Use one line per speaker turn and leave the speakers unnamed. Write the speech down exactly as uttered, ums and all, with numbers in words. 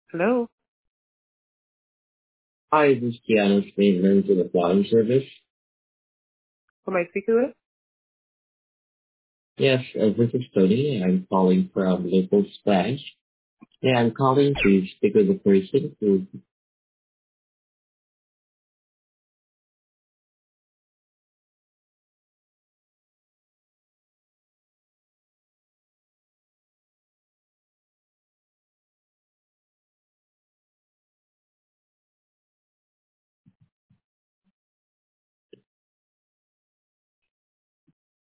Hello.
Hi, this is Keanu Maintenance and Applying Service.
Who am I speaking with?
Yes, uh, this is Tony. I'm calling from Local Splash. Yeah, I'm calling to speak with the person who